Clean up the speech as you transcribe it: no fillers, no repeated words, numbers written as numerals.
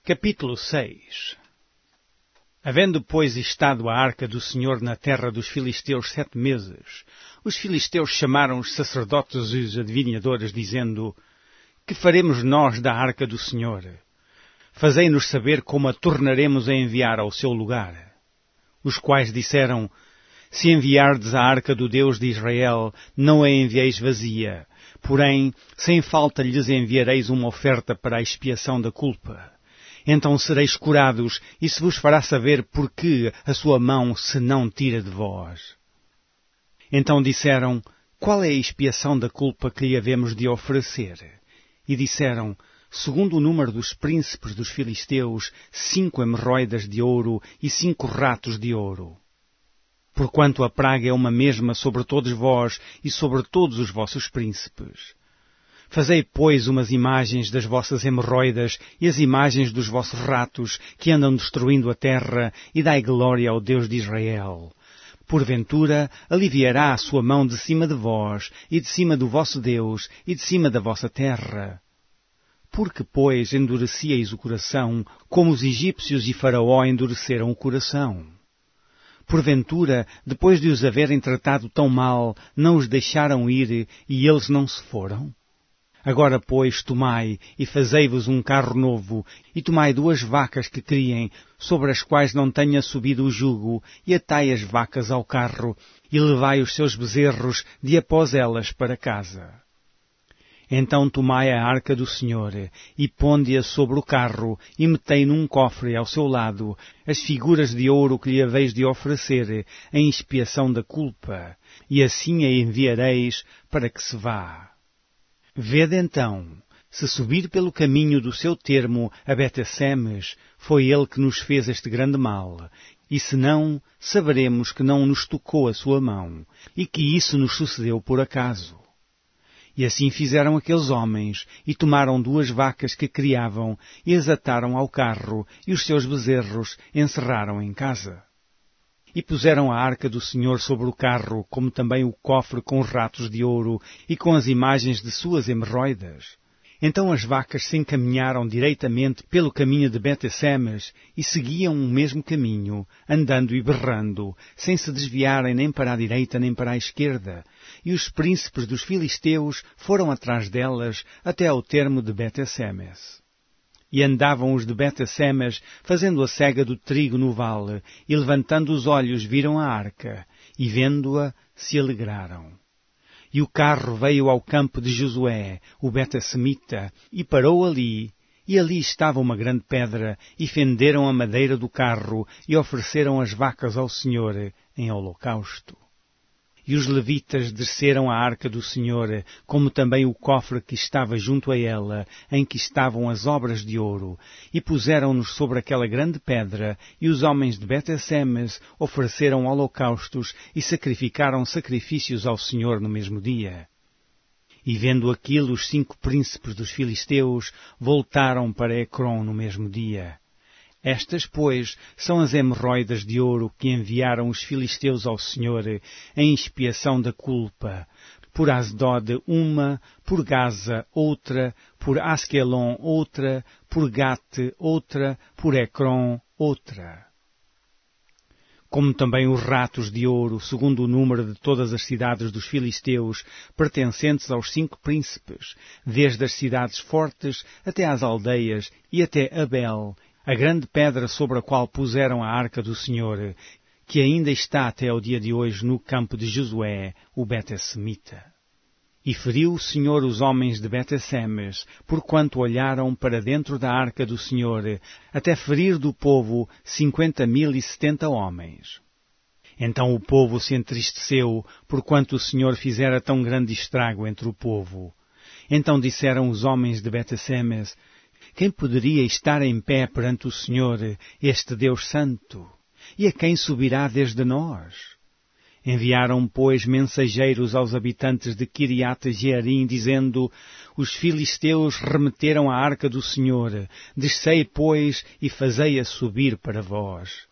Capítulo 6. Havendo, pois, estado a arca do Senhor na terra dos filisteus 7 meses, os filisteus chamaram os sacerdotes e os adivinhadores, dizendo: Que faremos nós da arca do Senhor? Fazei-nos saber como a tornaremos a enviar ao seu lugar. Os quais disseram: Se enviardes a arca do Deus de Israel, não a envieis vazia, porém, sem falta lhes enviareis uma oferta para a expiação da culpa. Então sereis curados, e se vos fará saber por que a sua mão se não tira de vós. Então disseram: Qual é a expiação da culpa que lhe havemos de oferecer? E disseram: Segundo o número dos príncipes dos filisteus, 5 hemorroidas de ouro e 5 ratos de ouro. Porquanto a praga é uma mesma sobre todos vós e sobre todos os vossos príncipes. Fazei, pois, umas imagens das vossas hemorroidas e as imagens dos vossos ratos que andam destruindo a terra, e dai glória ao Deus de Israel. Porventura, aliviará a sua mão de cima de vós, e de cima do vosso Deus, e de cima da vossa terra. Porque, pois, endurecieis o coração, como os egípcios e Faraó endureceram o coração? Porventura, depois de os haverem tratado tão mal, não os deixaram ir, e eles não se foram? Agora, pois, tomai, e fazei-vos um carro novo, e tomai 2 vacas que criem, sobre as quais não tenha subido o jugo, e atai as vacas ao carro, e levai os seus bezerros de após elas para casa. Então tomai a arca do Senhor, e ponde-a sobre o carro, e metei num cofre ao seu lado as figuras de ouro que lhe haveis de oferecer, em expiação da culpa, e assim a enviareis para que se vá. Vede então, se subir pelo caminho do seu termo a Bet-Semes, foi ele que nos fez este grande mal, e se não, saberemos que não nos tocou a sua mão, e que isso nos sucedeu por acaso. E assim fizeram aqueles homens, e tomaram 2 vacas que criavam, e as ataram ao carro, e os seus bezerros encerraram em casa. E puseram a arca do Senhor sobre o carro, como também o cofre com os ratos de ouro e com as imagens de suas hemorroidas. Então as vacas se encaminharam direitamente pelo caminho de Bet-Semes e seguiam o mesmo caminho, andando e berrando, sem se desviarem nem para a direita nem para a esquerda. E os príncipes dos filisteus foram atrás delas até ao termo de Bet-Semes. E andavam os de Bet-Semes, fazendo a cega do trigo no vale, e levantando os olhos viram a arca, e vendo-a, se alegraram. E o carro veio ao campo de Josué, o Bet-Semita, e parou ali, e ali estava uma grande pedra, e fenderam a madeira do carro, e ofereceram as vacas ao Senhor em holocausto. E os levitas desceram a arca do Senhor, como também o cofre que estava junto a ela, em que estavam as obras de ouro, e puseram-nos sobre aquela grande pedra, e os homens de Bet-Semes ofereceram holocaustos e sacrificaram sacrifícios ao Senhor no mesmo dia. E vendo aquilo, os 5 príncipes dos filisteus voltaram para Ecrom no mesmo dia. Estas, pois, são as hemorroidas de ouro que enviaram os filisteus ao Senhor em expiação da culpa. Por Asdod uma, por Gaza outra, por Asquelon outra, por Gate outra, por Ecrom outra. Como também os ratos de ouro, segundo o número de todas as cidades dos filisteus, pertencentes aos 5 príncipes, desde as cidades fortes até às aldeias e até Abel, a grande pedra sobre a qual puseram a arca do Senhor, que ainda está até ao dia de hoje no campo de Josué, o Bet-Semita. E feriu o Senhor os homens de Bet-Semes, porquanto olharam para dentro da arca do Senhor, até ferir do povo 50.070 homens. Então o povo se entristeceu, porquanto o Senhor fizera tão grande estrago entre o povo. Então disseram os homens de Bet-Semes: Quem poderia estar em pé perante o Senhor, este Deus Santo? E a quem subirá desde nós? Enviaram, pois, mensageiros aos habitantes de Quiriate-Jearim, dizendo: Os filisteus remeteram a arca do Senhor. Descei, pois, e fazei-a subir para vós.